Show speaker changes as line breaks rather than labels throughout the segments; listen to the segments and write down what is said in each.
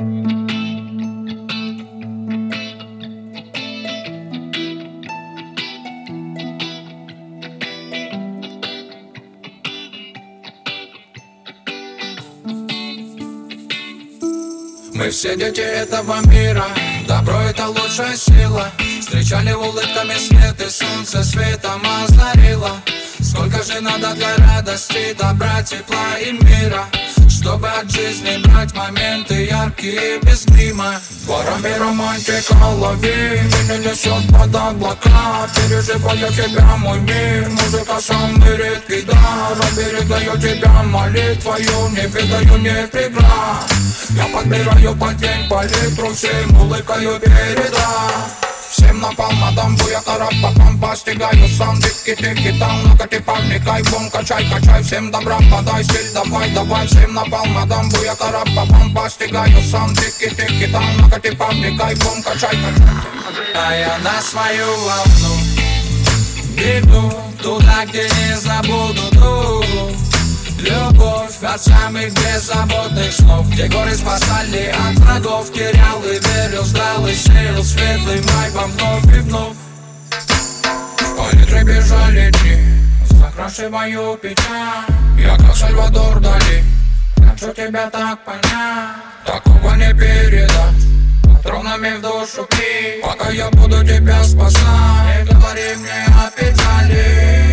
Мы все дети этого мира, добро — это лучшая сила. Встречали улыбками свет, и солнце светом озарило. Сколько же надо для радости, добра, тепла и мира, чтобы от жизни брать моменты яркие без грима. Ворами романтика лови, меня несет под облака. Переживаю тебя, мой мир, музыка самый редкий дар. Оберегаю тебя молитвою, не ведаю ни преград. Я подбираю под день палитру, всем улыбкою передам. Всем напал на дамбу, я карапапам постигаю сам. Тики-тики, там накати парни, кайфом качай, качай. Всем добра, подай стиль, давай, давай. Всем напал на дамбу, я карапапам постигаю сам. Тики-тики, там накати парни, кайфом качай, качай. А я на свою волну бегу туда, где не забуду ту любовь от самых беззаботных снов, где горы спасали от врагов. Терял и верил, ждал и сеял светлым вайбом вновь и вновь. По литры бежали дни, закрашиваю печаль. Я как Сальвадор Дали, хочу тебя так понять. Такого не передать, патронами в душу пей. Пока я буду тебя спасать, не говори мне о печали.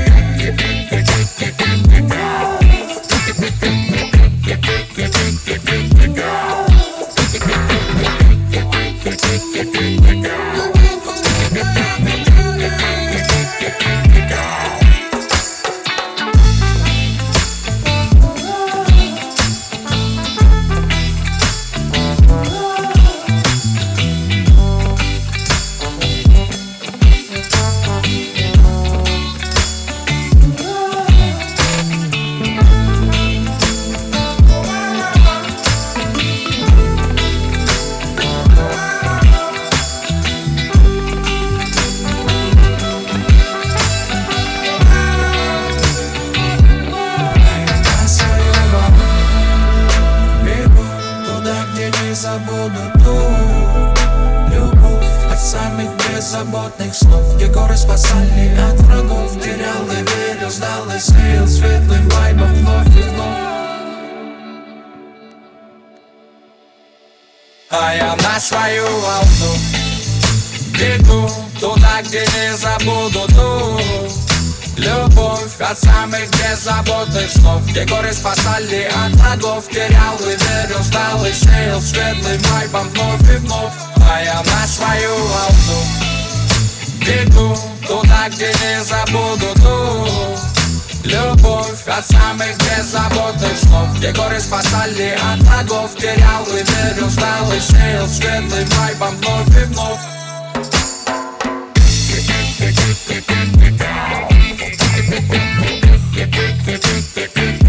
Забуду ту любовь от самых беззаботных снов, где горы спасали от врагов. Терял и верил, ждал и сеял светлым вайбом вновь и вновь. А я на свою волну бегу туда, где не забуду ту любовь от самых беззаботных снов, где горы спасали от врагов. Терял и верил, ждал и сеял светлым вайбом вновь и вновь. А я на свою волну бегу туда, где не забуду ту любовь от самых беззаботных снов, где горы спасали от врагов. Терял и верил, ждал и сеял светлым вайбом вновь и вновь. Get